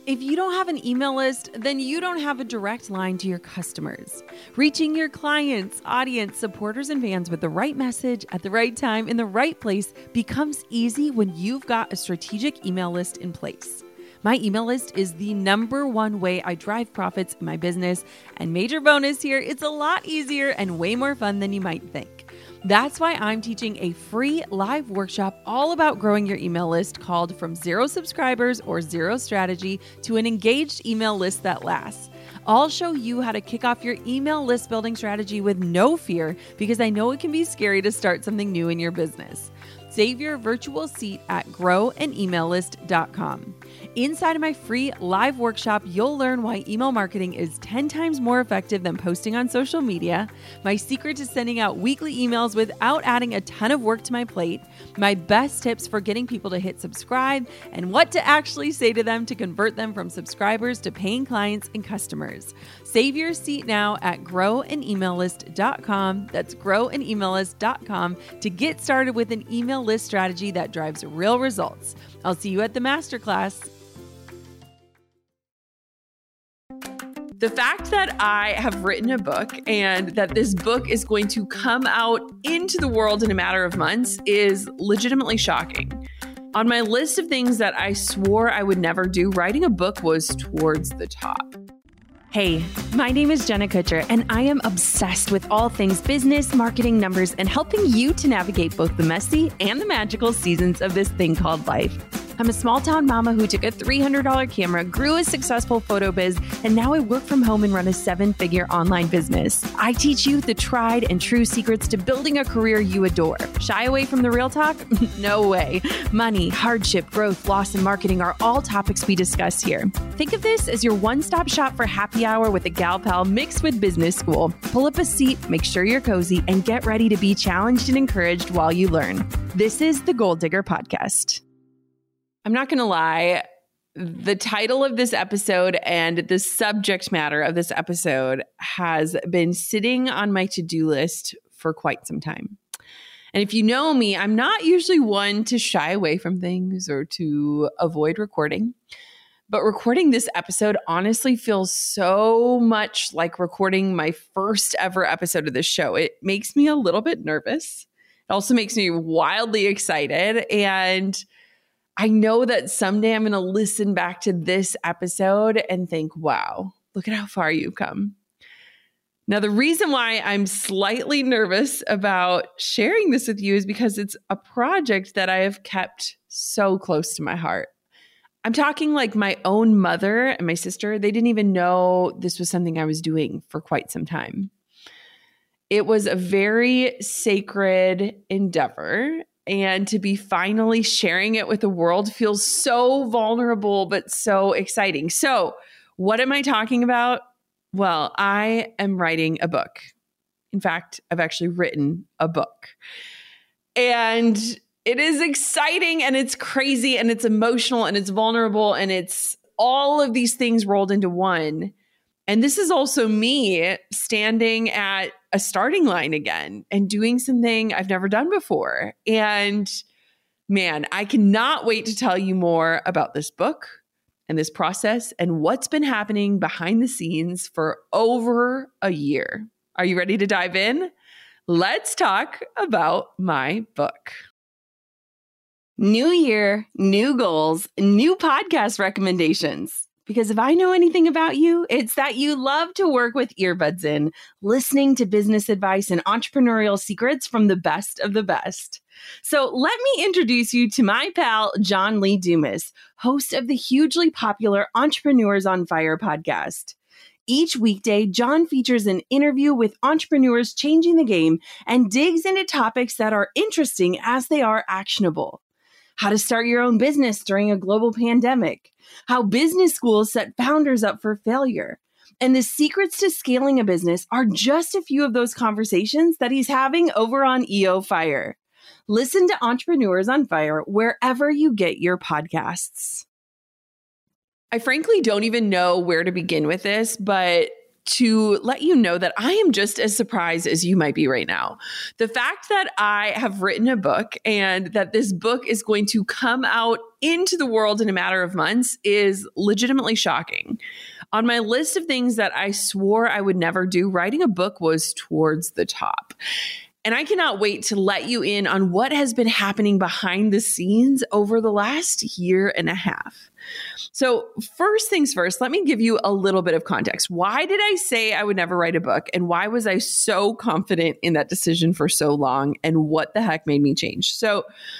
If you don't have an email list, then you don't have a direct line to your customers. Reaching your clients, audience, supporters, and fans with the right message at the right time in the right place becomes easy when you've got a strategic email list in place. My email list is the number one way I drive profits in my business. And major bonus here, it's a lot easier and way more fun than you might think. That's why I'm teaching a free live workshop all about growing your email list called From Zero Subscribers or Zero Strategy to an Engaged Email List That Lasts. I'll show you how to kick off your email list building strategy with no fear, because I know it can be scary to start something new in your business. Save your virtual seat at growanemaillist.com. Inside of my free live workshop, you'll learn why email marketing is 10 times more effective than posting on social media, my secret to sending out weekly emails without adding a ton of work to my plate, my best tips for getting people to hit subscribe, and what to actually say to them to convert them from subscribers to paying clients and customers. Save your seat now at growanemaillist.com. That's growanemaillist.com to get started with an email list strategy that drives real results. I'll see you at the masterclass. The fact that I have written a book and that this book is going to come out into the world in a matter of months is legitimately shocking. On my list of things that I swore I would never do, writing a book was towards the top. Hey, my name is Jenna Kutcher, and I am obsessed with all things business, marketing, numbers, and helping you to navigate both the messy and the magical seasons of this thing called life. I'm a small-town mama who took a $300 camera, grew a successful photo biz, and now I work from home and run a 7-figure online business. I teach you the tried and true secrets to building a career you adore. Shy away from the real talk? No way. Money, hardship, growth, loss, and marketing are all topics we discuss here. Think of this as your one-stop shop for happy hour with a gal pal mixed with business school. Pull up a seat, make sure you're cozy, and get ready to be challenged and encouraged while you learn. This is the Goal Digger Podcast. I'm not going to lie, the title of this episode and the subject matter of this episode has been sitting on my to-do list for quite some time. And if you know me, I'm not usually one to shy away from things or to avoid recording. But recording this episode honestly feels so much like recording my first ever episode of this show. It makes me a little bit nervous. It also makes me wildly excited. And I know that someday I'm going to listen back to this episode and think, wow, look at how far you've come. Now, the reason why I'm slightly nervous about sharing this with you is because it's a project that I have kept so close to my heart. I'm talking like my own mother and my sister, they didn't even know this was something I was doing for quite some time. It was a very sacred endeavor. And to be finally sharing it with the world feels so vulnerable, but so exciting. So what am I talking about? Well, I am writing a book. In fact, I've actually written a book. And it is exciting and it's crazy and it's emotional and it's vulnerable and it's all of these things rolled into one. And this is also me standing at a starting line again and doing something I've never done before. And man, I cannot wait to tell you more about this book and this process and what's been happening behind the scenes for over a year. Are you ready to dive in? Let's talk about my book. New year, new goals, new podcast recommendations. Because if I know anything about you, it's that you love to work with earbuds in, listening to business advice and entrepreneurial secrets from the best of the best. So let me introduce you to my pal, John Lee Dumas, host of the hugely popular Entrepreneurs on Fire podcast. Each weekday, John features an interview with entrepreneurs changing the game and digs into topics that are interesting as they are actionable. How to start your own business during a global pandemic, how business schools set founders up for failure, and the secrets to scaling a business are just a few of those conversations that he's having over on EO Fire. Listen to Entrepreneurs on Fire wherever you get your podcasts. I frankly don't even know where to begin with this, but to let you know that I am just as surprised as you might be right now. The fact that I have written a book and that this book is going to come out into the world in a matter of months is legitimately shocking. On my list of things that I swore I would never do, writing a book was towards the top. And I cannot wait to let you in on what has been happening behind the scenes over the last year and a half. So first things first, let me give you a little bit of context. Why did I say I would never write a book? And why was I so confident in that decision for so long? And what the heck made me change? So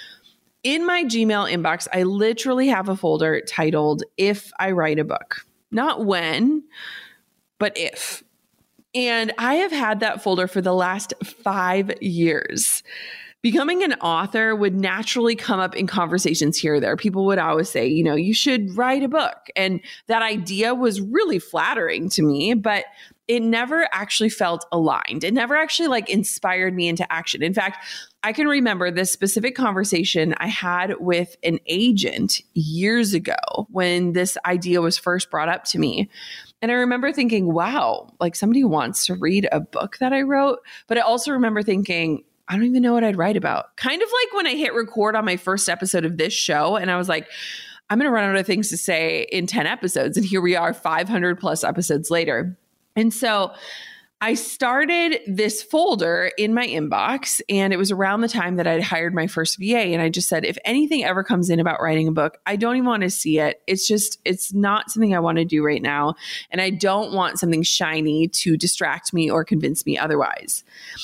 in my Gmail inbox, I literally have a folder titled If I Write a Book. Not when, but if. And I have had that folder for the last 5 years. Becoming an author would naturally come up in conversations here or there. People would always say, you should write a book. And that idea was really flattering to me, but it never actually felt aligned. It never actually inspired me into action. In fact, I can remember this specific conversation I had with an agent years ago when this idea was first brought up to me. And I remember thinking, wow, somebody wants to read a book that I wrote. But I also remember thinking, I don't even know what I'd write about. Kind of like when I hit record on my first episode of this show and I was like, I'm going to run out of things to say in 10 episodes. And here we are 500 plus episodes later. And so I started this folder in my inbox, and it was around the time that I'd hired my first VA. And I just said, if anything ever comes in about writing a book, I don't even want to see it. It's not something I want to do right now. And I don't want something shiny to distract me or convince me otherwise.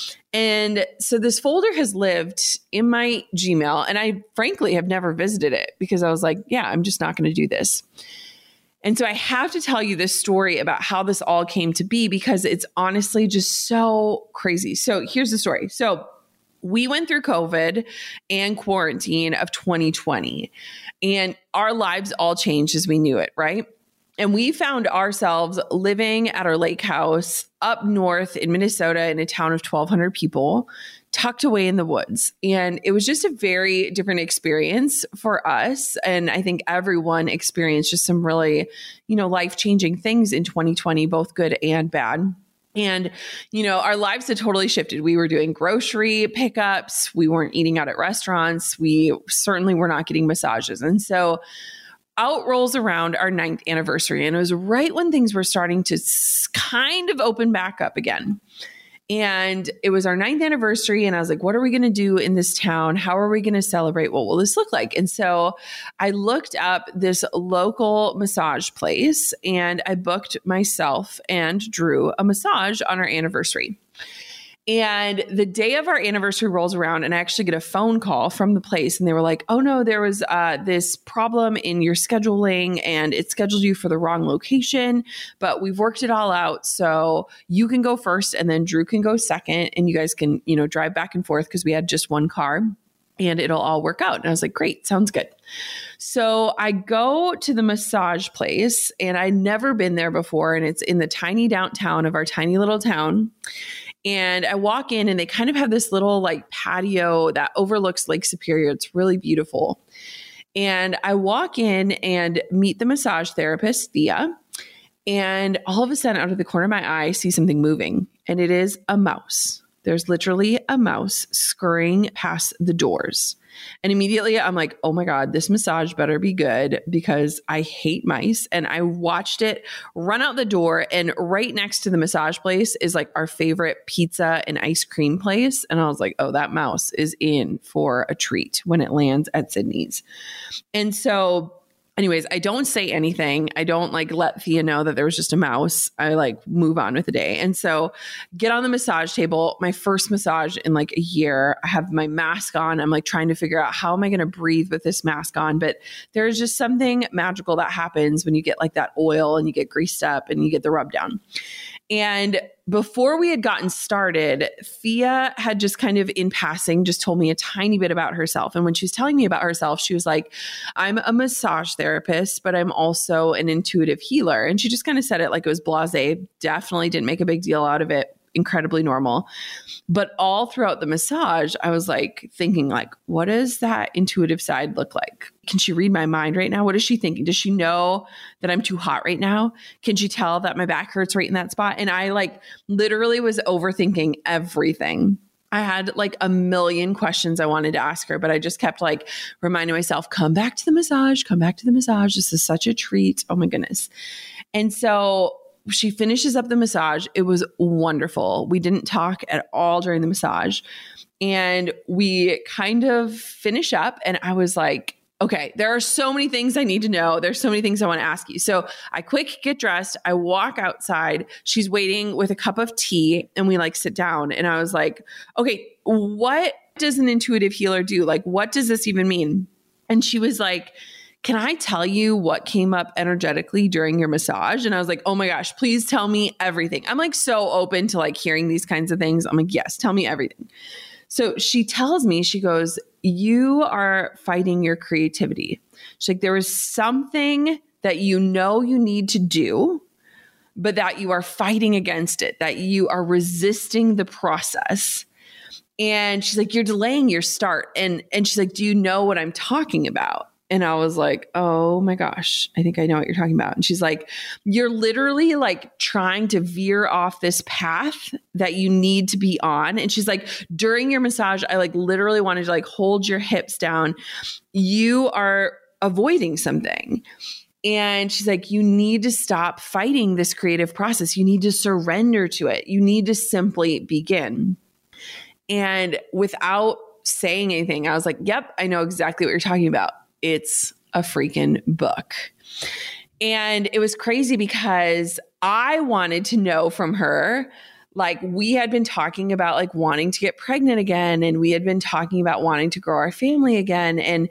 And so this folder has lived in my Gmail, and I frankly have never visited it because I was like, yeah, I'm just not going to do this. And so I have to tell you this story about how this all came to be because it's honestly just so crazy. So here's the story. So we went through COVID and quarantine of 2020, and our lives all changed as we knew it, right? And we found ourselves living at our lake house up north in Minnesota in a town of 1,200 people, tucked away in the woods. And it was just a very different experience for us. And I think everyone experienced just some really, life-changing things in 2020, both good and bad. And, our lives had totally shifted. We were doing grocery pickups. We weren't eating out at restaurants. We certainly were not getting massages. And so out rolls around our 9th anniversary. And it was right when things were starting to kind of open back up again. And it was our 9th anniversary. And I was like, what are we going to do in this town? How are we going to celebrate? What will this look like? And so I looked up this local massage place and I booked myself and Drew a massage on our anniversary. And the day of our anniversary rolls around and I actually get a phone call from the place and they were like, oh no, there was this problem in your scheduling and it scheduled you for the wrong location, but we've worked it all out. So you can go first and then Drew can go second and you guys can, drive back and forth because we had just one car and it'll all work out. And I was like, great, sounds good. So I go to the massage place and I'd never been there before. And it's in the tiny downtown of our tiny little town. And I walk in and they kind of have this little patio that overlooks Lake Superior. It's really beautiful. And I walk in and meet the massage therapist, Thea. And all of a sudden, out of the corner of my eye, I see something moving. And it is a mouse. There's literally a mouse scurrying past the doors. And immediately I'm like, oh my God, this massage better be good because I hate mice. And I watched it run out the door. And right next to the massage place is our favorite pizza and ice cream place. And I was like, oh, that mouse is in for a treat when it lands at Sydney's. And so anyways, I don't say anything. I don't let Thea know that there was just a mouse. I move on with the day. And so get on the massage table, my first massage in a year. I have my mask on. I'm trying to figure out how am I going to breathe with this mask on? But there's just something magical that happens when you get that oil and you get greased up and you get the rub down. And before we had gotten started, Thea had just kind of in passing just told me a tiny bit about herself. And when she was telling me about herself, she was like, I'm a massage therapist, but I'm also an intuitive healer. And she just kind of said it like it was blasé, definitely didn't make a big deal out of it. incredibly normal. But all throughout the massage, I was like thinking like, what does that intuitive side look like? Can she read my mind right now? What is she thinking? Does she know that I'm too hot right now? Can she tell that my back hurts right in that spot? And I like literally was overthinking everything. I had like a million questions I wanted to ask her, but I just kept like reminding myself, come back to the massage, come back to the massage. This is such a treat. Oh my goodness. And so she finishes up the massage. It was wonderful. We didn't talk at all during the massage. And we kind of finish up and I was like, okay, there are so many things I need to know. There's so many things I want to ask you. So I quick get dressed. I walk outside. She's waiting with a cup of tea and we like sit down. And I was like, okay, what does an intuitive healer do? Like, what does this even mean? And she was like, can I tell you what came up energetically during your massage? And I was like, oh my gosh, please tell me everything. I'm like so open to like hearing these kinds of things. I'm like, yes, tell me everything. So she tells me, she goes, you are fighting your creativity. She's like, there is something that you know you need to do, but that you are fighting against it, that you are resisting the process. And she's like, you're delaying your start. And she's like, do you know what I'm talking about? And I was like, oh my gosh, I think I know what you're talking about. And she's like, you're literally like trying to veer off this path that you need to be on. And she's like, during your massage, I like literally wanted to like hold your hips down. You are avoiding something. And she's like, you need to stop fighting this creative process. You need to surrender to it. You need to simply begin. And without saying anything, I was like, yep, I know exactly what you're talking about. It's a freaking book. And it was crazy because I wanted to know from her, like we had been talking about like wanting to get pregnant again. And we had been talking about wanting to grow our family again. And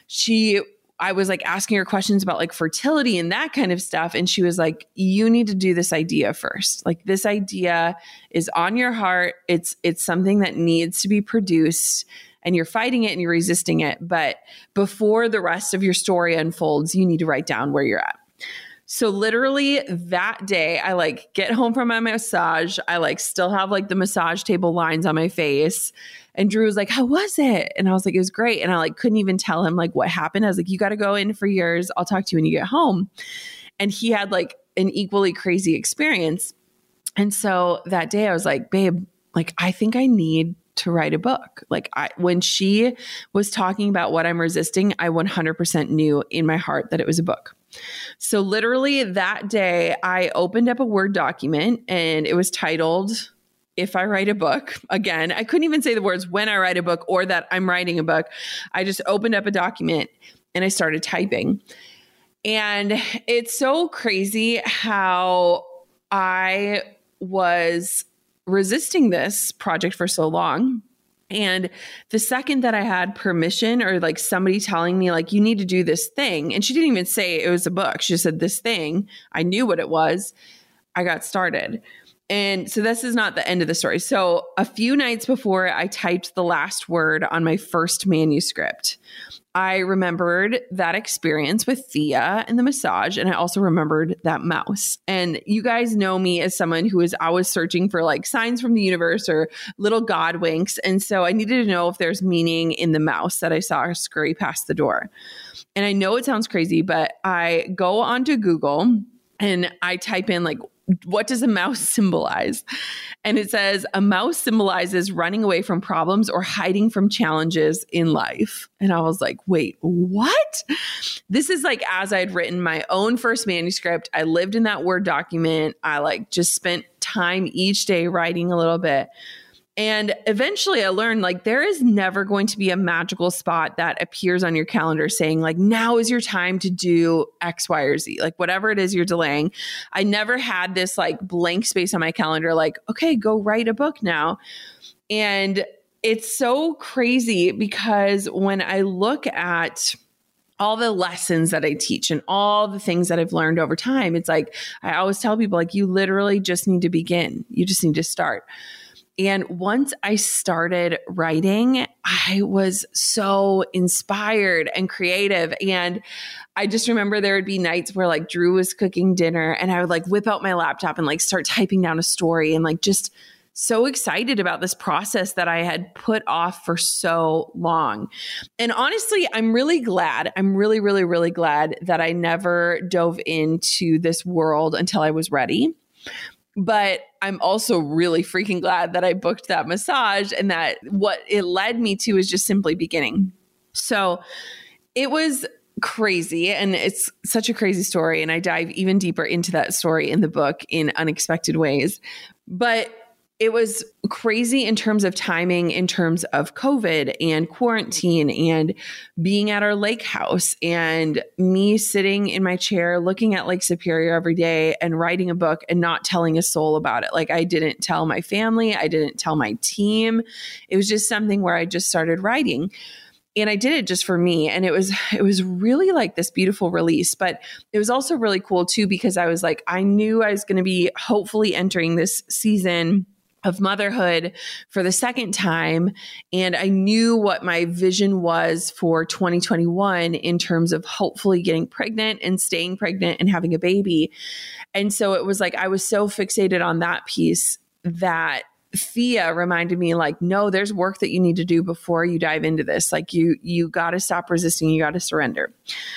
I was like asking her questions about like fertility and that kind of stuff. And she was like, you need to do this idea first. Like this idea is on your heart. It's something that needs to be produced. And you're fighting it and you're resisting it. But before the rest of your story unfolds, you need to write down where you're at. So literally that day, I like get home from my massage. I like still have like the massage table lines on my face. And Drew was like, how was it? And I was like, it was great. And I like couldn't even tell him like what happened. I was like, you got to go in for yours. I'll talk to you when you get home. And he had like an equally crazy experience. And so that day I was like, babe, like, I think I need to write a book. Like when she was talking about what I'm resisting, I 100% knew in my heart that it was a book. So literally that day I opened up a Word document and it was titled, If I Write a Book. Again, I couldn't even say the words when I write a book or that I'm writing a book. I just opened up a document and I started typing. And it's so crazy how I was resisting this project for so long. And the second that I had permission or like somebody telling me like, you need to do this thing. And she didn't even say it was a book. She just said this thing. I knew what it was. I got started. And so this is not the end of the story. So a few nights before I typed the last word on my first manuscript, I remembered that experience with Thea and the massage. And I also remembered that mouse. And you guys know me as someone who is always searching for like signs from the universe or little God winks. And so I needed to know if there's meaning in the mouse that I saw scurry past the door. And I know it sounds crazy, but I go onto Google and I type in like, what does a mouse symbolize? And it says a mouse symbolizes running away from problems or hiding from challenges in life. And I was like, wait, what? This is like as I'd written my own first manuscript. I lived in that Word document. I like just spent time each day writing a little bit. And eventually I learned like there is never going to be a magical spot that appears on your calendar saying like, now is your time to do X, Y, or Z, like whatever it is you're delaying. I never had this like blank space on my calendar, like, okay, go write a book now. And it's so crazy because when I look at all the lessons that I teach and all the things that I've learned over time, it's like, I always tell people like, you literally just need to begin. You just need to start. And once I started writing, I was so inspired and creative. And I just remember there would be nights where like Drew was cooking dinner and I would like whip out my laptop and like start typing down a story and like just so excited about this process that I had put off for so long. And honestly, I'm really glad. I'm really, really, really glad that I never dove into this world until I was ready. But I'm also really freaking glad that I booked that massage, and that what it led me to is just simply beginning. So it was crazy, and it's such a crazy story. And I dive even deeper into that story in the book in unexpected ways. But it was crazy in terms of timing, in terms of COVID and quarantine and being at our lake house and me sitting in my chair looking at Lake Superior every day and writing a book and not telling a soul about it. Like, I didn't tell my family. I didn't tell my team. It was just something where I just started writing. And I did it just for me. And it was really like this beautiful release, but it was also really cool too, because I was like, I knew I was going to be hopefully entering this season of motherhood for the second time. And I knew what my vision was for 2021 in terms of hopefully getting pregnant and staying pregnant and having a baby. And so it was like, I was so fixated on that piece that Thea reminded me, like, no, there's work that you need to do before you dive into this. Like, you got to stop resisting. You got to surrender.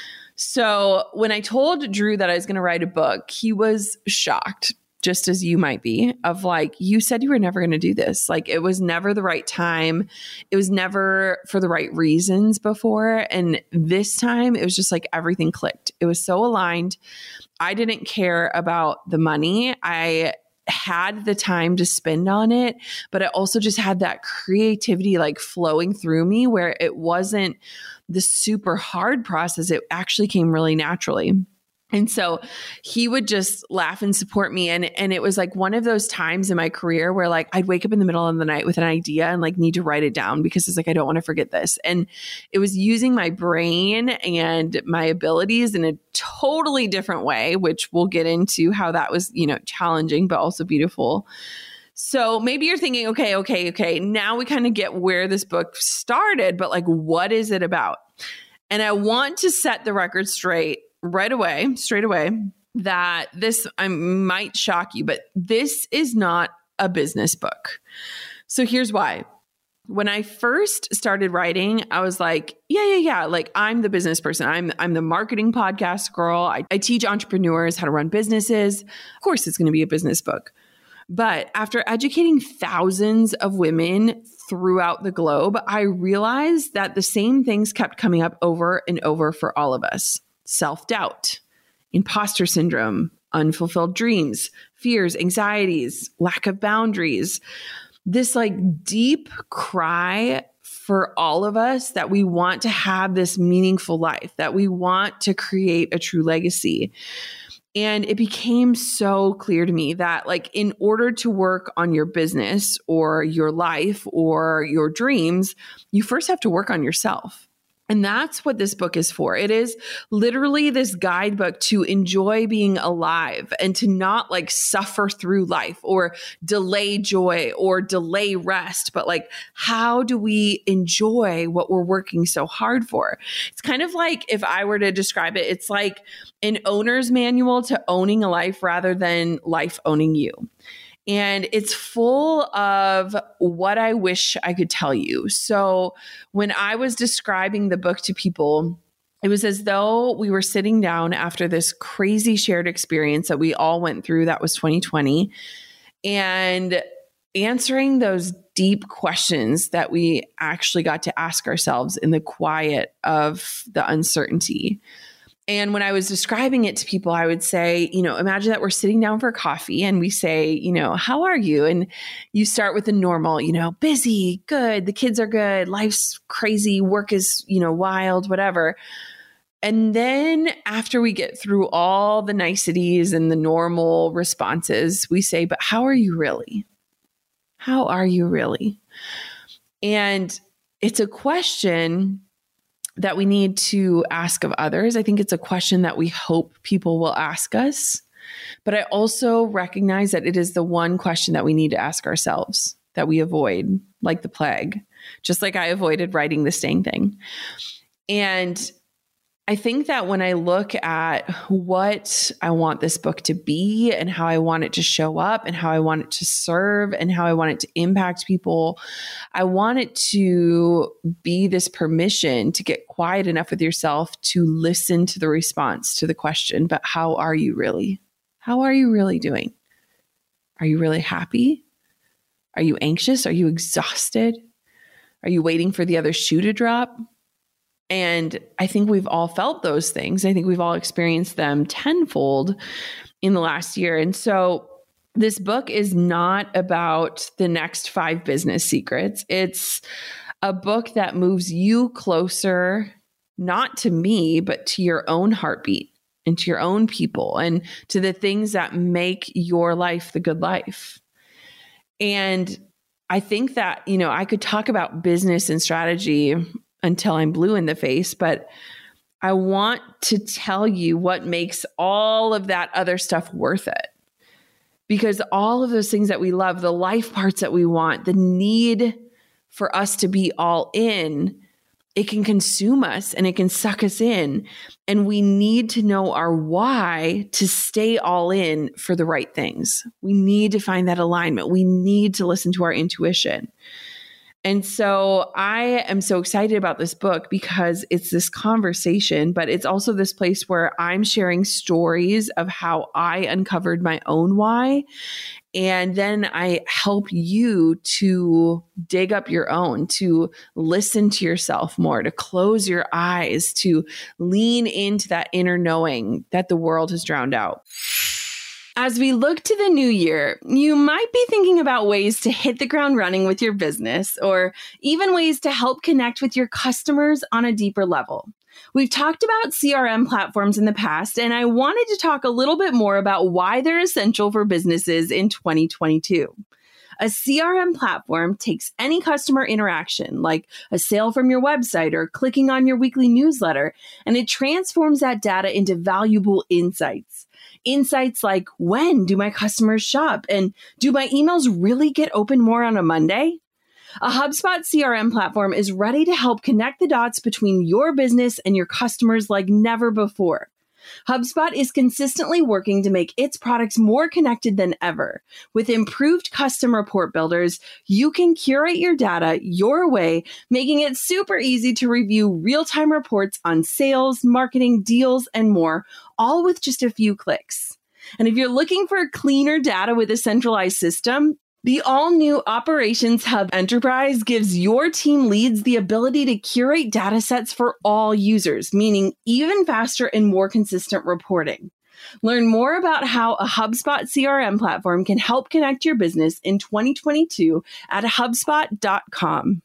So when I told Drew that I was going to write a book, he was shocked, just as you might be, of like, you said you were never going to do this. Like, it was never the right time. It was never for the right reasons before. And this time it was just like everything clicked. It was so aligned. I didn't care about the money. I had the time to spend on it, but I also just had that creativity like flowing through me, where it wasn't the super hard process. It actually came really naturally. And so he would just laugh and support me. And it was like one of those times in my career where like I'd wake up in the middle of the night with an idea and like need to write it down, because it's like, I don't want to forget this. And it was using my brain and my abilities in a totally different way, which we'll get into how that was, challenging, but also beautiful. So maybe you're thinking, okay. Now we kind of get where this book started, but like, what is it about? And I want to set the record straight away, that this, I might shock you, but this is not a business book. So here's why. When I first started writing, I was like, yeah. Like, I'm the business person. I'm the marketing podcast girl. I teach entrepreneurs how to run businesses. Of course, it's going to be a business book. But after educating thousands of women throughout the globe, I realized that the same things kept coming up over and over for all of us. Self-doubt, imposter syndrome, unfulfilled dreams, fears, anxieties, lack of boundaries. This like deep cry for all of us that we want to have this meaningful life, that we want to create a true legacy. And it became so clear to me that like, in order to work on your business or your life or your dreams, you first have to work on yourself. And that's what this book is for. It is literally this guidebook to enjoy being alive and to not like suffer through life or delay joy or delay rest, but like, how do we enjoy what we're working so hard for? It's kind of like, if I were to describe it, it's like an owner's manual to owning a life rather than life owning you. And it's full of what I wish I could tell you. So when I was describing the book to people, it was as though we were sitting down after this crazy shared experience that we all went through. That was 2020. And answering those deep questions that we actually got to ask ourselves in the quiet of the uncertainty. And when I was describing it to people, I would say, imagine that we're sitting down for coffee and we say, how are you? And you start with the normal, busy, good, the kids are good, life's crazy, work is, wild, whatever. And then after we get through all the niceties and the normal responses, we say, but how are you really? How are you really? And it's a question that we need to ask of others. I think it's a question that we hope people will ask us. But I also recognize that it is the one question that we need to ask ourselves, that we avoid like the plague, just like I avoided writing the staying thing. And I think that when I look at what I want this book to be and how I want it to show up and how I want it to serve and how I want it to impact people, I want it to be this permission to get quiet enough with yourself to listen to the response to the question, but how are you really? How are you really doing? Are you really happy? Are you anxious? Are you exhausted? Are you waiting for the other shoe to drop? And I think we've all felt those things. I think we've all experienced them tenfold in the last year. And so this book is not about the next 5 business secrets. It's a book that moves you closer, not to me, but to your own heartbeat and to your own people and to the things that make your life the good life. And I think that, I could talk about business and strategy until I'm blue in the face, but I want to tell you what makes all of that other stuff worth it. Because all of those things that we love, the life parts that we want, the need for us to be all in, it can consume us and it can suck us in. And we need to know our why to stay all in for the right things. We need to find that alignment. We need to listen to our intuition. And so I am so excited about this book because it's this conversation, but it's also this place where I'm sharing stories of how I uncovered my own why. And then I help you to dig up your own, to listen to yourself more, to close your eyes, to lean into that inner knowing that the world has drowned out. As we look to the new year, you might be thinking about ways to hit the ground running with your business, or even ways to help connect with your customers on a deeper level. We've talked about CRM platforms in the past, and I wanted to talk a little bit more about why they're essential for businesses in 2022. A CRM platform takes any customer interaction, like a sale from your website or clicking on your weekly newsletter, and it transforms that data into valuable insights. Insights like, when do my customers shop? And do my emails really get open more on a Monday? A HubSpot CRM platform is ready to help connect the dots between your business and your customers like never before. HubSpot is consistently working to make its products more connected than ever. With improved custom report builders, you can curate your data your way, making it super easy to review real-time reports on sales, marketing, deals, and more, all with just a few clicks. And if you're looking for cleaner data with a centralized system, the all-new Operations Hub Enterprise gives your team leads the ability to curate data sets for all users, meaning even faster and more consistent reporting. Learn more about how a HubSpot CRM platform can help connect your business in 2022 at HubSpot.com.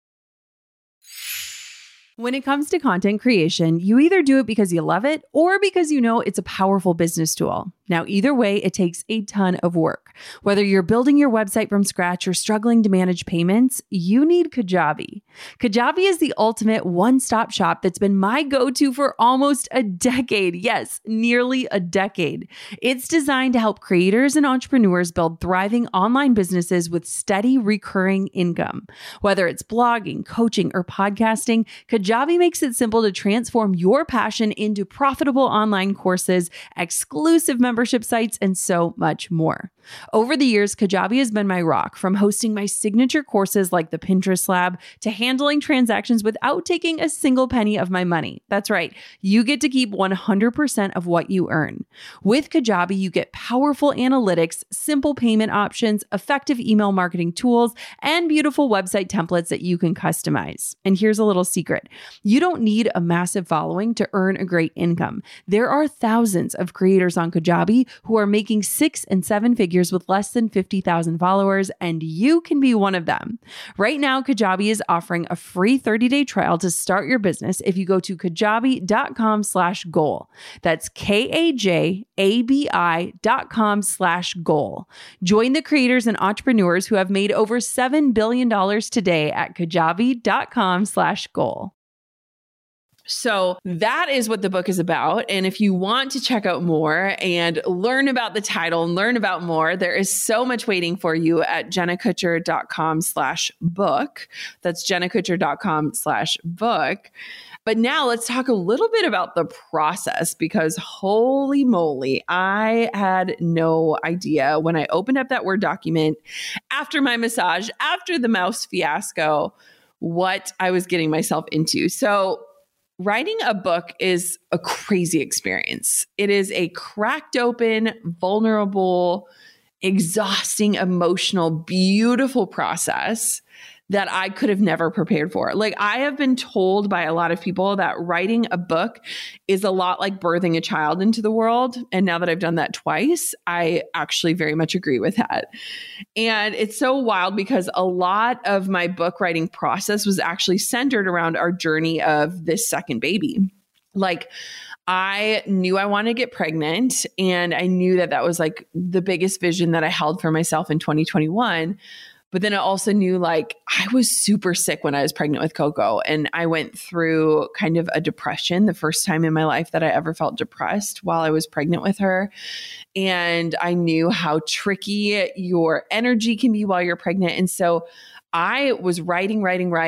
When it comes to content creation, you either do it because you love it or because you know it's a powerful business tool. Now, either way, it takes a ton of work. Whether you're building your website from scratch or struggling to manage payments, you need Kajabi. Kajabi is the ultimate one-stop shop that's been my go-to for almost a decade. Yes, nearly a decade. It's designed to help creators and entrepreneurs build thriving online businesses with steady recurring income. Whether it's blogging, coaching, or podcasting, Kajabi makes it simple to transform your passion into profitable online courses, exclusive membership sites, and so much more. Over the years, Kajabi has been my rock, from hosting my signature courses like the Pinterest Lab to handling transactions without taking a single penny of my money. That's right. You get to keep 100% of what you earn. With Kajabi, you get powerful analytics, simple payment options, effective email marketing tools, and beautiful website templates that you can customize. And here's a little secret. You don't need a massive following to earn a great income. There are thousands of creators on Kajabi who are making 6 and 7 figures with less than 50,000 followers, and you can be one of them. Right now, Kajabi is offering a free 30-day trial to start your business if you go to kajabi.com/goal. That's KAJABI.com/goal. Join the creators and entrepreneurs who have made over $7 billion today at kajabi.com/goal. So that is what the book is about. And if you want to check out more and learn about the title and learn about more, there is so much waiting for you at jennakutcher.com/book. That's jennakutcher.com/book. But now let's talk a little bit about the process, because holy moly, I had no idea when I opened up that Word document after my massage, after the mouse fiasco, what I was getting myself into. So writing a book is a crazy experience. It is a cracked open, vulnerable, exhausting, emotional, beautiful process that I could have never prepared for. Like, I have been told by a lot of people that writing a book is a lot like birthing a child into the world. And now that I've done that twice, I actually very much agree with that. And it's so wild because a lot of my book writing process was actually centered around our journey of this second baby. Like, I knew I wanted to get pregnant, and I knew that that was like the biggest vision that I held for myself in 2021. But then I also knew, like, I was super sick when I was pregnant with Coco, and I went through kind of a depression, the first time in my life that I ever felt depressed while I was pregnant with her. And I knew how tricky your energy can be while you're pregnant. And so I was writing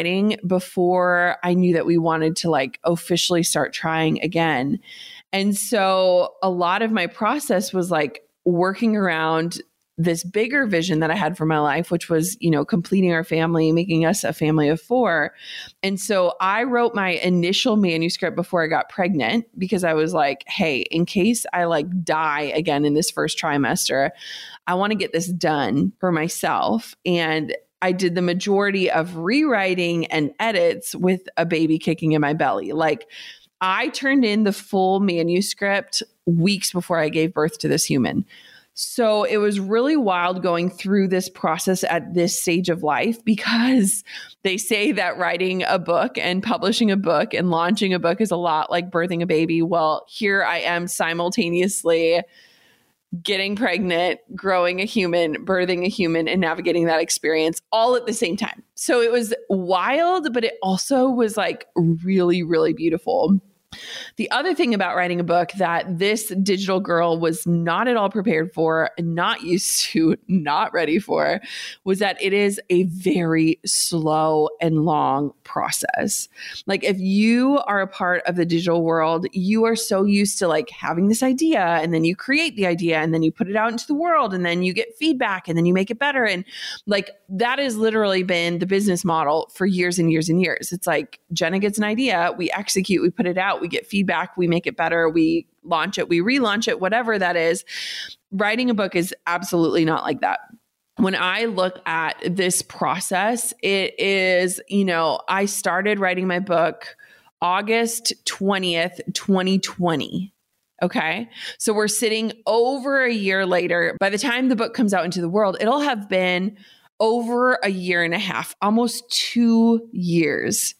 before I knew that we wanted to like officially start trying again. And so a lot of my process was like working around this bigger vision that I had for my life, which was, you know, completing our family, making us a family of 4. And so I wrote my initial manuscript before I got pregnant, because I was like, hey, in case I like die again in this first trimester, I want to get this done for myself. And I did the majority of rewriting and edits with a baby kicking in my belly. Like, I turned in the full manuscript weeks before I gave birth to this human. So it was really wild going through this process at this stage of life, because they say that writing a book and publishing a book and launching a book is a lot like birthing a baby. Well, here I am simultaneously getting pregnant, growing a human, birthing a human, and navigating that experience all at the same time. So it was wild, but it also was like really, really beautiful. The other thing about writing a book that this digital girl was not at all prepared for, not used to, not ready for, was that it is a very slow and long process. Like, if you are a part of the digital world, you are so used to like having this idea, and then you create the idea, and then you put it out into the world, and then you get feedback, and then you make it better. And like, that has literally been the business model for years and years and years. It's like, Jenna gets an idea, we execute, we put it out, we get feedback, we make it better, we launch it, we relaunch it, whatever that is. Writing a book is absolutely not like that. When I look at this process, it is, you know, I started writing my book August 20th, 2020. Okay. So we're sitting over a year later. By the time the book comes out into the world, it'll have been over a year and a half, almost 2 years.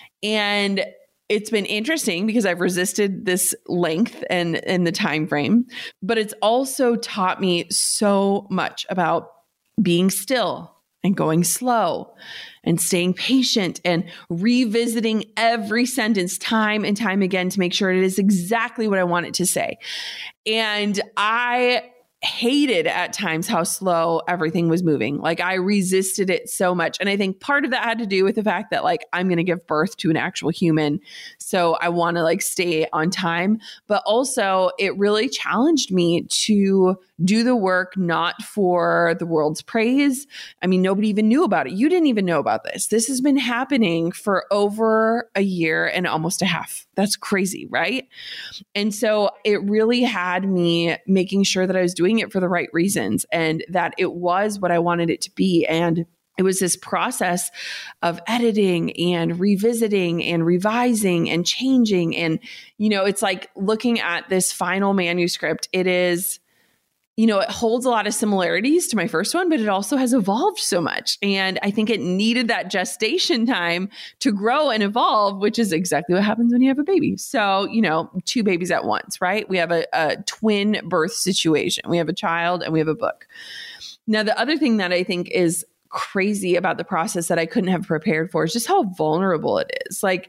And it's been interesting because I've resisted this length and the time frame, but it's also taught me so much about being still and going slow and staying patient and revisiting every sentence time and time again to make sure it is exactly what I want it to say. And I hated at times how slow everything was moving. Like, I resisted it so much. And I think part of that had to do with the fact that like, I'm going to give birth to an actual human. So I want to like stay on time, but also it really challenged me to do the work, not for the world's praise. I mean, nobody even knew about it. You didn't even know about this. This has been happening for over a year and almost a half. That's crazy, right? And so it really had me making sure that I was doing it for the right reasons and that it was what I wanted it to be. And it was this process of editing and revisiting and revising and changing. And, you know, it's like looking at this final manuscript. It is, you know, it holds a lot of similarities to my first one, but it also has evolved so much. And I think it needed that gestation time to grow and evolve, which is exactly what happens when you have a baby. So, you know, 2 babies at once, right? We have a twin birth situation. We have a child and we have a book. Now, the other thing that I think is crazy about the process that I couldn't have prepared for is just how vulnerable it is. Like,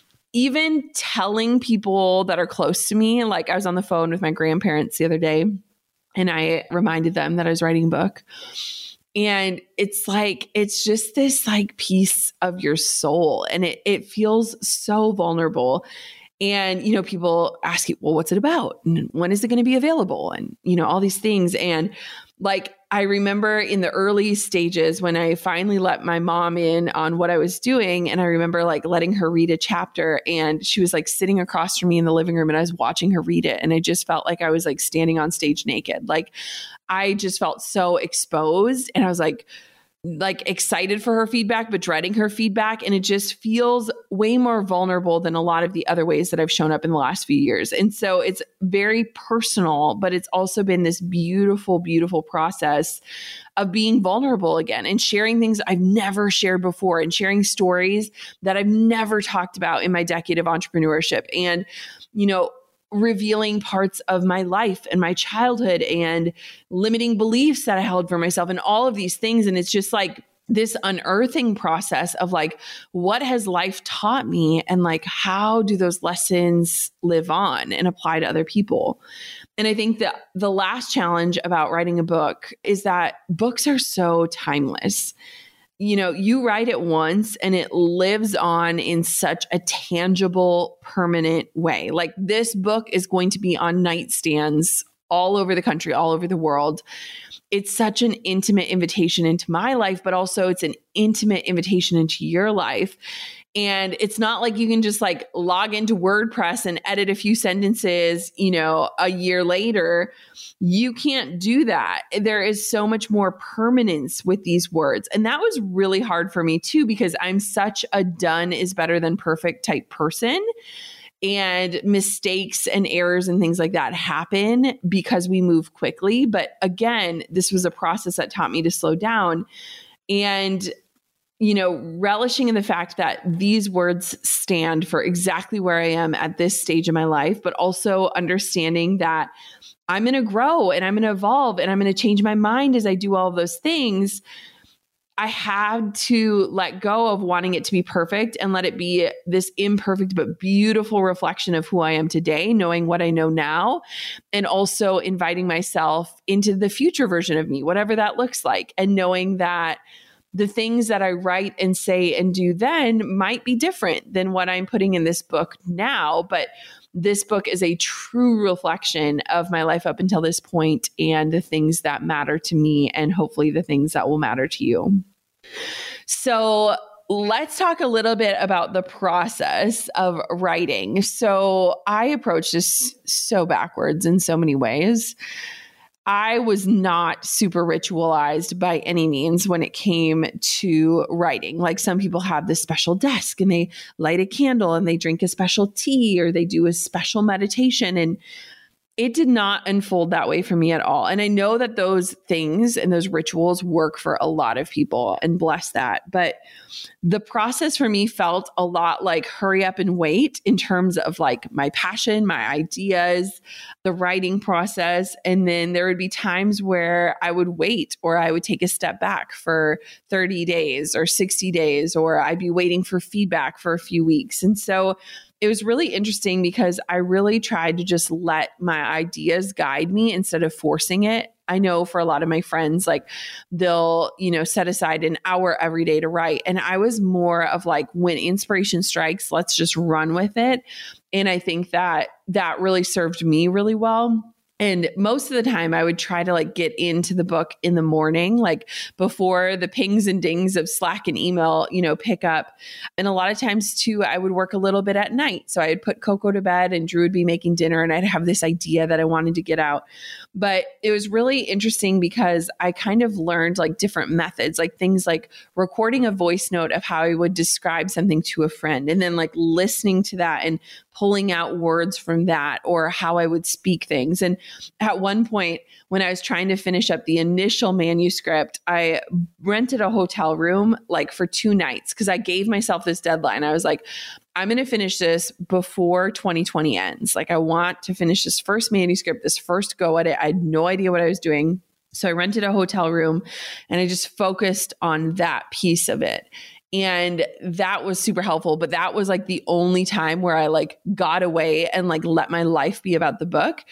even telling people that are close to me, like I was on the phone with my grandparents the other day, and I reminded them that I was writing a book. And it's just this like piece of your soul, and it feels so vulnerable. And, people ask you, well, what's it about? And when is it going to be available? And, all these things. And like, I remember in the early stages when I finally let my mom in on what I was doing. And I remember like letting her read a chapter, and she was like sitting across from me in the living room, and I was watching her read it. And I just felt like I was like standing on stage naked. Like I just felt so exposed, and I was like excited for her feedback, but dreading her feedback. And it just feels way more vulnerable than a lot of the other ways that I've shown up in the last few years. And so it's very personal, but it's also been this beautiful, beautiful process of being vulnerable again and sharing things I've never shared before, and sharing stories that I've never talked about in my decade of entrepreneurship. And, revealing parts of my life and my childhood and limiting beliefs that I held for myself and all of these things. And it's just like this unearthing process of like, what has life taught me? And like, how do those lessons live on and apply to other people? And I think that the last challenge about writing a book is that books are so timeless. You write it once and it lives on in such a tangible, permanent way. Like this book is going to be on nightstands all over the country, all over the world. It's such an intimate invitation into my life, but also it's an intimate invitation into your life. And it's not like you can just like log into WordPress and edit a few sentences, a year later. You can't do that. There is so much more permanence with these words. And that was really hard for me too, because I'm such a done is better than perfect type person. And mistakes and errors and things like that happen because we move quickly. But again, this was a process that taught me to slow down and, relishing in the fact that these words stand for exactly where I am at this stage of my life, but also understanding that I'm going to grow and I'm going to evolve and I'm going to change my mind as I do all of those things. I had to let go of wanting it to be perfect and let it be this imperfect but beautiful reflection of who I am today, knowing what I know now, and also inviting myself into the future version of me, whatever that looks like, and knowing that the things that I write and say and do then might be different than what I'm putting in this book now. But this book is a true reflection of my life up until this point and the things that matter to me and hopefully the things that will matter to you. So let's talk a little bit about the process of writing. So I approached this so backwards in so many ways. I was not super ritualized by any means when it came to writing. Like some people have this special desk and they light a candle and they drink a special tea or they do a special meditation. And it did not unfold that way for me at all. And I know that those things and those rituals work for a lot of people, and bless that. But the process for me felt a lot like hurry up and wait in terms of like my passion, my ideas, the writing process. And then there would be times where I would wait or I would take a step back for 30 days or 60 days, or I'd be waiting for feedback for a few weeks. And so it was really interesting because I really tried to just let my ideas guide me instead of forcing it. I know for a lot of my friends, like they'll, set aside an hour every day to write. And I was more of like, when inspiration strikes, let's just run with it. And I think that really served me really well. And most of the time I would try to like get into the book in the morning, like before the pings and dings of Slack and email, pick up. And a lot of times too, I would work a little bit at night. So I'd put Coco to bed and Drew would be making dinner and I'd have this idea that I wanted to get out. But it was really interesting because I kind of learned like different methods, like things like recording a voice note of how I would describe something to a friend and then like listening to that and pulling out words from that, or how I would speak things. And at one point when I was trying to finish up the initial manuscript, I rented a hotel room like for 2 nights because I gave myself this deadline. I was like, I'm going to finish this before 2020 ends. Like I want to finish this first manuscript, this first go at it. I had no idea what I was doing. So I rented a hotel room and I just focused on that piece of it. And that was super helpful. But that was like the only time where I like got away and like let my life be about the book.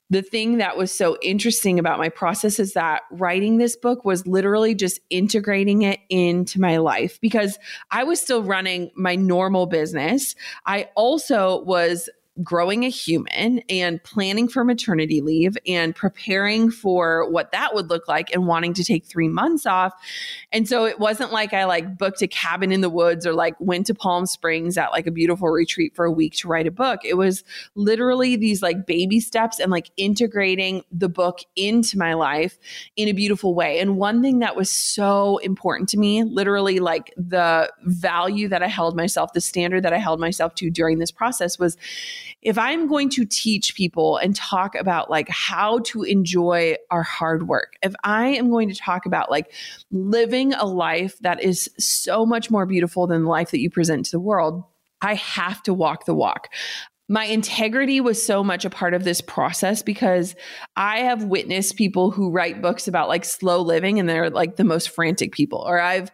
the thing that was so interesting about my process is that writing this book was literally just integrating it into my life because I was still running my normal business. I also was growing a human and planning for maternity leave and preparing for what that would look like and wanting to take 3 months off. And so it wasn't like I like booked a cabin in the woods or like went to Palm Springs at like a beautiful retreat for a week to write a book. It was literally these like baby steps and like integrating the book into my life in a beautiful way. And one thing that was so important to me, literally like the value that I held myself, the standard that I held myself to during this process was, if I'm going to teach people and talk about like how to enjoy our hard work, if I am going to talk about like living a life that is so much more beautiful than the life that you present to the world, I have to walk the walk. My integrity was so much a part of this process because I have witnessed people who write books about like slow living and they're like the most frantic people. Or I've,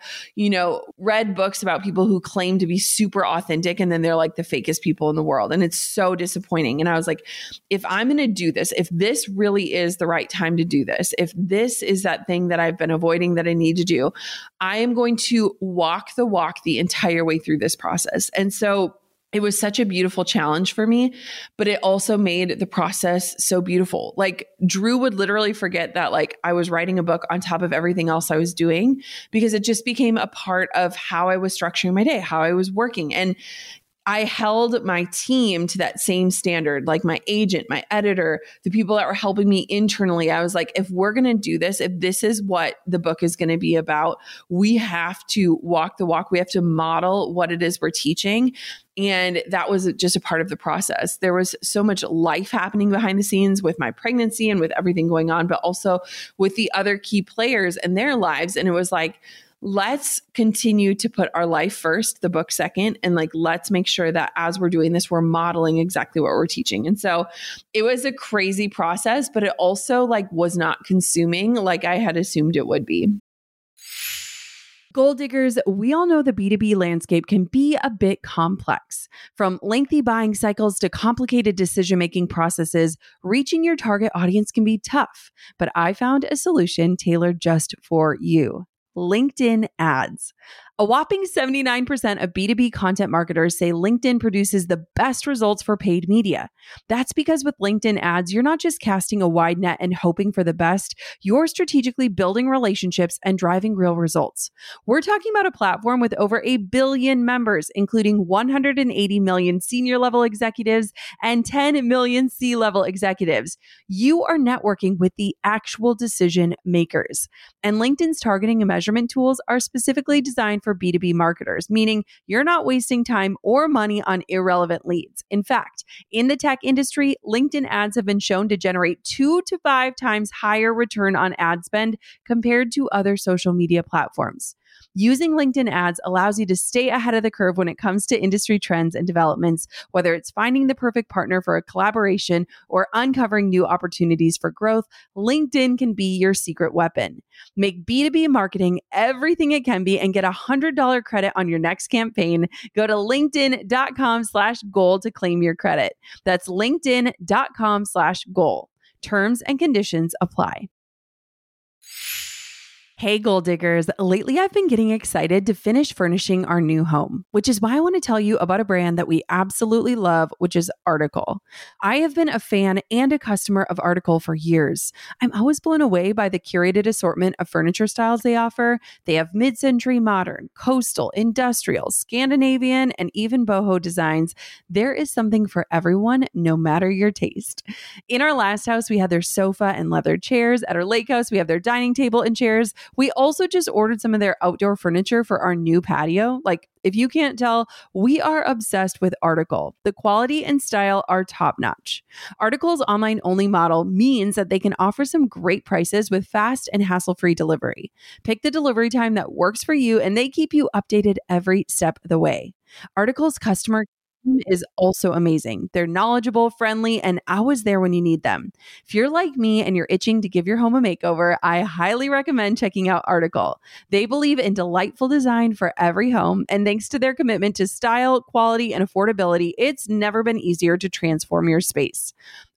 read books about people who claim to be super authentic and then they're like the fakest people in the world. And it's so disappointing. And I was like, if I'm going to do this, if this really is the right time to do this, if this is that thing that I've been avoiding that I need to do, I am going to walk the walk the entire way through this process. And so it was such a beautiful challenge for me, but it also made the process so beautiful. Like Drew would literally forget that like I was writing a book on top of everything else I was doing because it just became a part of how I was structuring my day, how I was working. And I held my team to that same standard, like my agent, my editor, the people that were helping me internally. I was like, if we're going to do this, if this is what the book is going to be about, we have to walk the walk. We have to model what it is we're teaching. And that was just a part of the process. There was so much life happening behind the scenes with my pregnancy and with everything going on, but also with the other key players and their lives. And it was like, let's continue to put our life first, the book second, and like, let's make sure that as we're doing this, we're modeling exactly what we're teaching. And so it was a crazy process, but it also like was not consuming like I had assumed it would be. Goal diggers, we all know the B2B landscape can be a bit complex. From lengthy buying cycles to complicated decision-making processes, reaching your target audience can be tough. But I found a solution tailored just for you. LinkedIn ads. A whopping 79% of B2B content marketers say LinkedIn produces the best results for paid media. That's because with LinkedIn ads, you're not just casting a wide net and hoping for the best, you're strategically building relationships and driving real results. We're talking about a platform with over 1 billion members, including 180 million senior level executives and 10 million C-level executives. You are networking with the actual decision makers. And LinkedIn's targeting and measurement tools are specifically designed for B2B marketers, meaning you're not wasting time or money on irrelevant leads. In fact, in the tech industry, LinkedIn ads have been shown to generate 2 to 5 times higher return on ad spend compared to other social media platforms. Using LinkedIn ads allows you to stay ahead of the curve when it comes to industry trends and developments, whether it's finding the perfect partner for a collaboration or uncovering new opportunities for growth. LinkedIn can be your secret weapon. Make B2B marketing everything it can be and get $100 credit on your next campaign. Go to linkedin.com/goal to claim your credit. That's linkedin.com/goal. Terms and conditions apply. Hey, goal diggers. Lately, I've been getting excited to finish furnishing our new home, which is why I want to tell you about a brand that we absolutely love, which is Article. I have been a fan and a customer of Article for years. I'm always blown away by the curated assortment of furniture styles they offer. They have mid-century modern, coastal, industrial, Scandinavian, and even boho designs. There is something for everyone, no matter your taste. In our last house, we had their sofa and leather chairs. At our lake house, we have their dining table and chairs. We also just ordered some of their outdoor furniture for our new patio. Like, if you can't tell, we are obsessed with Article. The quality and style are top-notch. Article's online-only model means that they can offer some great prices with fast and hassle-free delivery. Pick the delivery time that works for you, and they keep you updated every step of the way. Article's customer is also amazing. They're knowledgeable, friendly, and always there when you need them. If you're like me and you're itching to give your home a makeover, I highly recommend checking out Article. They believe in delightful design for every home, and thanks to their commitment to style, quality, and affordability, it's never been easier to transform your space.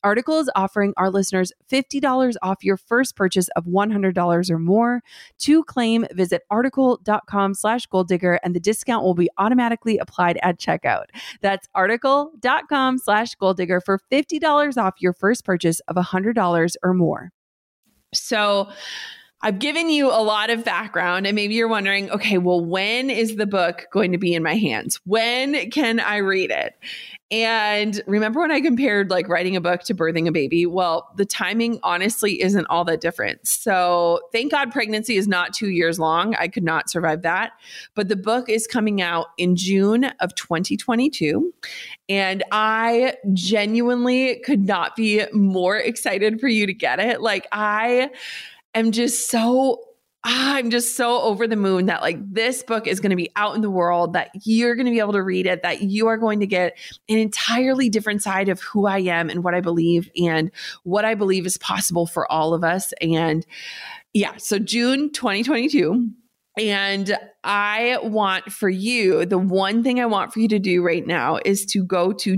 Article is offering our listeners $50 off your first purchase of $100 or more. To claim, visit article.com/goaldigger and the discount will be automatically applied at checkout. That's article.com/goaldigger for $50 off your first purchase of $100 or more. So I've given you a lot of background, and maybe you're wondering, okay, well, when is the book going to be in my hands? When can I read it? And remember when I compared like writing a book to birthing a baby? Well, the timing honestly isn't all that different. So thank God pregnancy is not 2 years long. I could not survive that. But the book is coming out in June of 2022. And I genuinely could not be more excited for you to get it. Like I'm just so over the moon that like this book is going to be out in the world, that you're going to be able to read it, that you are going to get an entirely different side of who I am and what I believe and what I believe is possible for all of us. And yeah, so June 2022. And I want for you, the one thing I want for you to do right now is to go to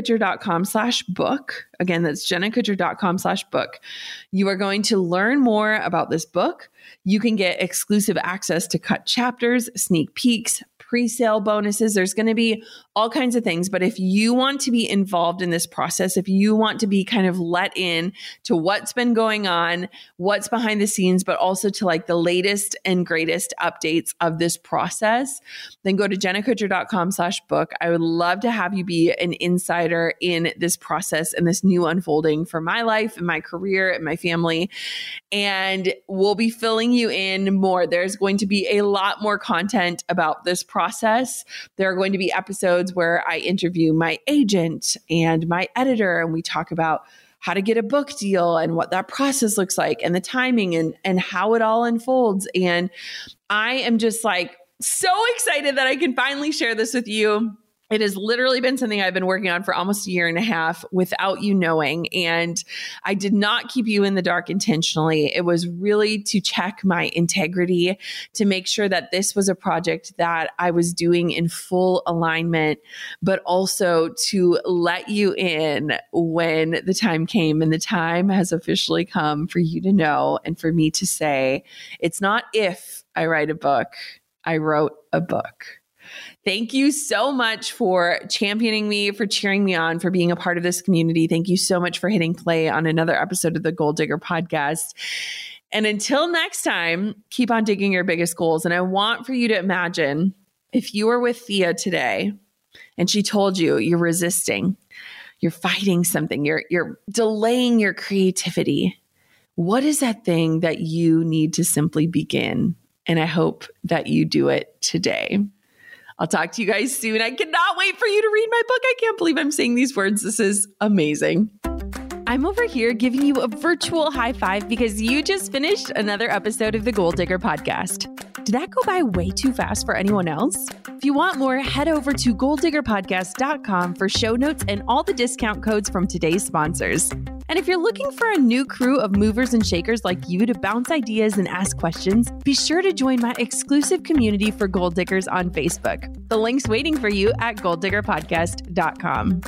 jennakutcher.com/book. Again, that's jennakutcher.com/book. You are going to learn more about this book. You can get exclusive access to cut chapters, sneak peeks, pre-sale bonuses. There's going to be all kinds of things. But if you want to be involved in this process, if you want to be kind of let in to what's been going on, what's behind the scenes, but also to like the latest and greatest updates of this process, then go to jennakutcher.com/book. I would love to have you be an insider in this process and this new unfolding for my life and my career and my family. And we'll be filling you in more. There's going to be a lot more content about this process. There are going to be episodes where I interview my agent and my editor, and we talk about how to get a book deal and what that process looks like and the timing and how it all unfolds. And I am just like so excited that I can finally share this with you. It has literally been something I've been working on for almost a year and a half without you knowing. And I did not keep you in the dark intentionally. It was really to check my integrity, to make sure that this was a project that I was doing in full alignment, but also to let you in when the time came. And the time has officially come for you to know and for me to say, it's not if I write a book, I wrote a book. Thank you so much for championing me, for cheering me on, for being a part of this community. Thank you so much for hitting play on another episode of the Goal Digger podcast. And until next time, keep on digging your biggest goals. And I want for you to imagine if you were with Thea today and she told you you're resisting, you're fighting something, you're delaying your creativity. What is that thing that you need to simply begin? And I hope that you do it today. I'll talk to you guys soon. I cannot wait for you to read my book. I can't believe I'm saying these words. This is amazing. I'm over here giving you a virtual high five because you just finished another episode of the Goal Digger podcast. Did that go by way too fast for anyone else? If you want more, head over to goaldiggerpodcast.com for show notes and all the discount codes from today's sponsors. And if you're looking for a new crew of movers and shakers like you to bounce ideas and ask questions, be sure to join my exclusive community for Goal Diggers on Facebook. The link's waiting for you at goaldiggerpodcast.com.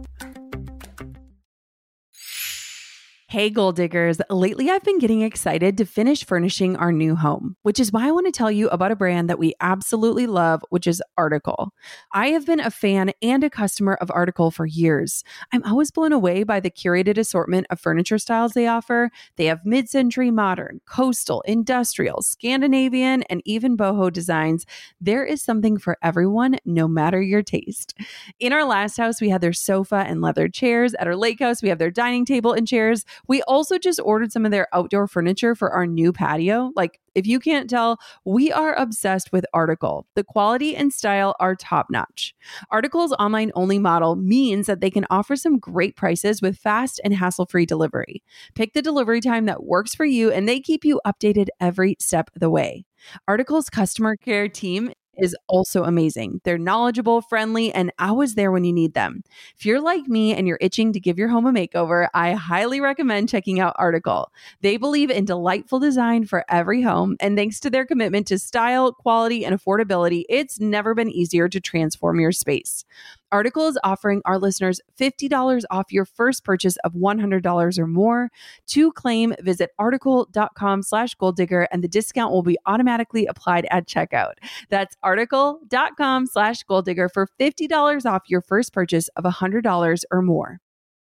Hey, Goal Diggers. Lately, I've been getting excited to finish furnishing our new home, which is why I want to tell you about a brand that we absolutely love, which is Article. I have been a fan and a customer of Article for years. I'm always blown away by the curated assortment of furniture styles they offer. They have mid-century modern, coastal, industrial, Scandinavian, and even boho designs. There is something for everyone, no matter your taste. In our last house, we had their sofa and leather chairs. At our lake house, we have their dining table and chairs. We also just ordered some of their outdoor furniture for our new patio. Like, if you can't tell, we are obsessed with Article. The quality and style are top-notch. Article's online-only model means that they can offer some great prices with fast and hassle-free delivery. Pick the delivery time that works for you, and they keep you updated every step of the way. Article's customer care team is also amazing. They're knowledgeable, friendly, and always there when you need them. If you're like me and you're itching to give your home a makeover, I highly recommend checking out Article. They believe in delightful design for every home, and thanks to their commitment to style, quality, and affordability, it's never been easier to transform your space. Article is offering our listeners $50 off your first purchase of $100 or more. To claim, visit article.com/goaldigger and the discount will be automatically applied at checkout. That's article.com/goaldigger for $50 off your first purchase of $100 or more.